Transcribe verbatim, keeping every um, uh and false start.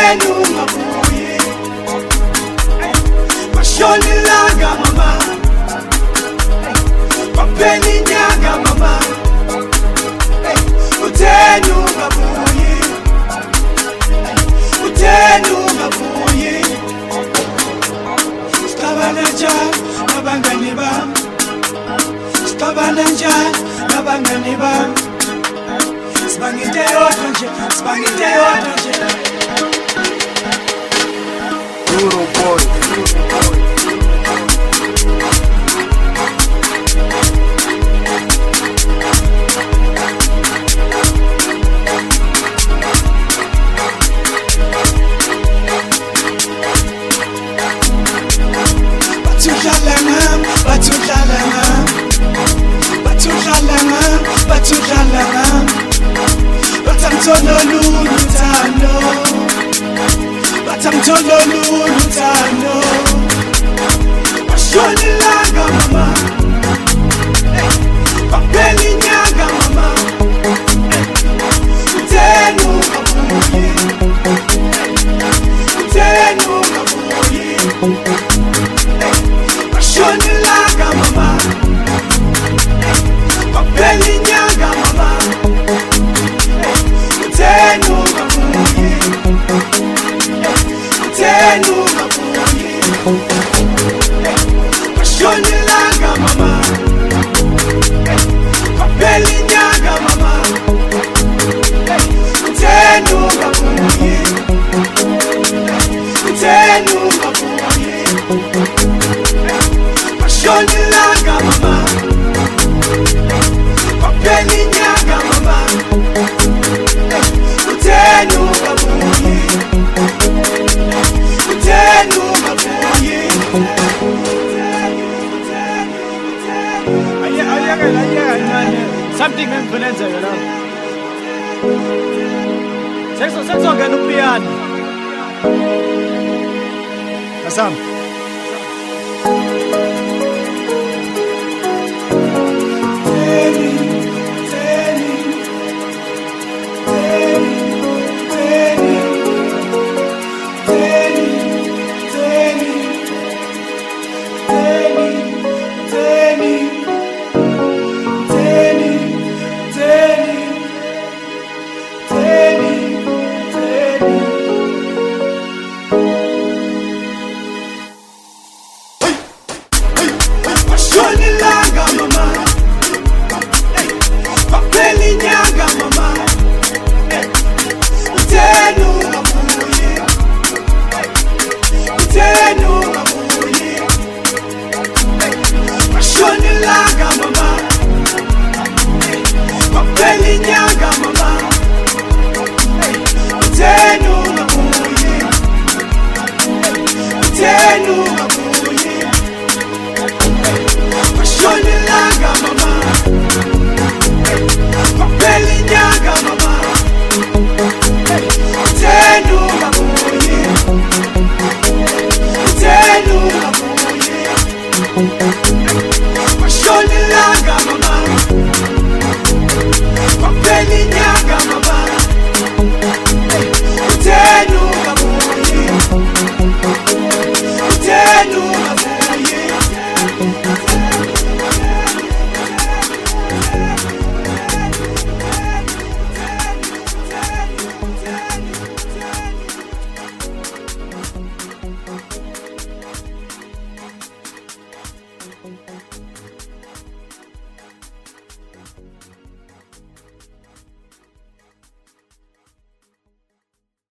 utenu ngabuye bashoni langa mama bapeni nyaga mama utenu ngabuye utenu ngabuye Stabananja nabangani bam Stabananja nabangani bam Spangite otonje spangite otonje Duro boy Duro boy Batudlalanga batudlalanga batudlalanga batudlalanga Batamtololu lutano Batamtololu lutano Bashoni langa mama Bapeli nyaga mama Utenu ngabuye Utenu ngabuye Bashoni langa mama Bapeli nyaga mama Utenu ngabuye Utenu ngabuye Bashoni langa mama Bapeli nyaga mama Utenu ngabuye Utenu ngabuye Bashoni langa mama Bapeli nyaga mama Utenu ngabuye Utenu ngabuye Aya aya aya aya something influenza you know Sexo sexo ganupian Asam Thank you.